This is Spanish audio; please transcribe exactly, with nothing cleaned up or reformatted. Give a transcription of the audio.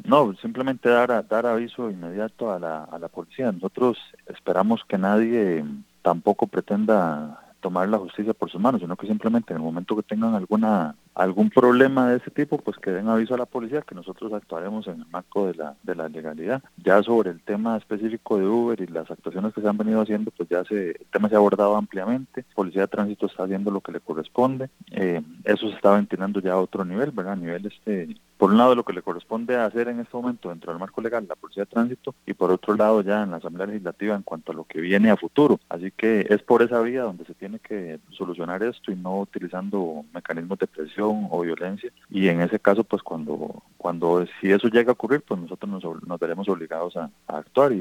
No, simplemente dar a, dar aviso inmediato a la, a la policía. Nosotros esperamos que nadie tampoco pretenda tomar la justicia por sus manos, sino que simplemente en el momento que tengan alguna algún problema de ese tipo, pues que den aviso a la policía, que nosotros actuaremos en el marco de la de la legalidad. Ya sobre el tema específico de Uber y las actuaciones que se han venido haciendo, pues ya se, el tema se ha abordado ampliamente. Policía de Tránsito está haciendo lo que le corresponde. Eh, eso se está ventilando ya a otro nivel, ¿verdad? A nivel este, por un lado lo que le corresponde hacer en este momento dentro del marco legal la Policía de Tránsito, y por otro lado ya en la Asamblea Legislativa en cuanto a lo que viene a futuro. Así que es por esa vía donde se tiene que solucionar esto y no utilizando mecanismos de presión o violencia, y en ese caso pues cuando cuando si eso llega a ocurrir pues nosotros nos, nos veremos obligados a, a actuar. Y